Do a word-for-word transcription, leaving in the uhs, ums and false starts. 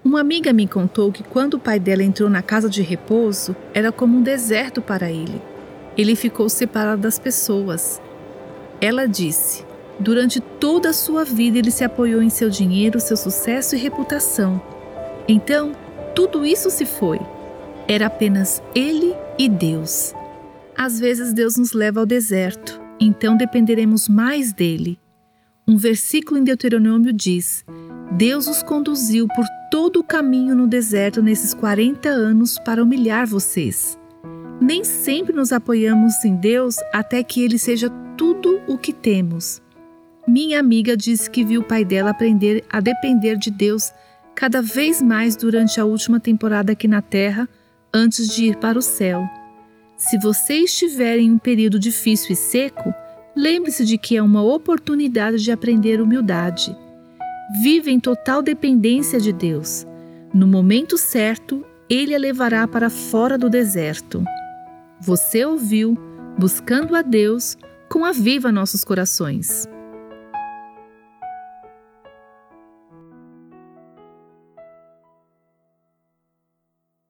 Uma amiga me contou que quando o pai dela entrou na casa de repouso, era como um deserto para ele. Ele ficou separado das pessoas. Ela disse: durante toda a sua vida ele se apoiou em seu dinheiro, seu sucesso e reputação. Então, tudo isso se foi. Era apenas ele e Deus. Às vezes Deus nos leva ao deserto, então dependeremos mais dele. Um versículo em Deuteronômio diz: Deus os conduziu por todo o caminho no deserto nesses quarenta anos para humilhar vocês. Nem sempre nos apoiamos em Deus até que Ele seja tudo o que temos. Minha amiga disse que viu o pai dela aprender a depender de Deus cada vez mais durante a última temporada aqui na Terra, antes de ir para o céu. Se você estiver em um período difícil e seco, lembre-se de que é uma oportunidade de aprender humildade. Vive em total dependência de Deus. No momento certo, Ele a levará para fora do deserto. Você ouviu Buscando a Deus com Aviva Nossos Corações.